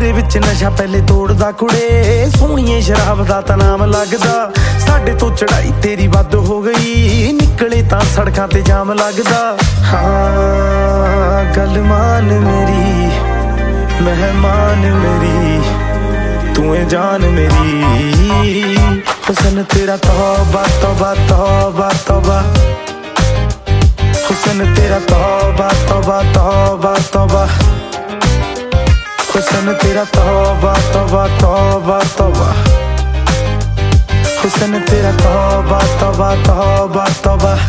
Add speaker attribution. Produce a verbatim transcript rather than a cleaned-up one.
Speaker 1: तेरे विच नशा पहले तोड़दा कुड़े, सोहणीए शराब दा तां नाम लगदा। साडे तो चढ़ाई तेरी वध हो गई, निकले तां सड़कां ते जाम लगदा। हाँ गल मान मेरी, मेहमान मेरी, तू है जान मेरी। हुसन तेरा तौबा तौबा तौबा तौबा, हुसन तेरा तौबा तौबा तौबा तौबा, हुसन तेरा तौबा तौबा तौबा तौबा, हुसन तेरा तौबा तौबा तौबा तौबा।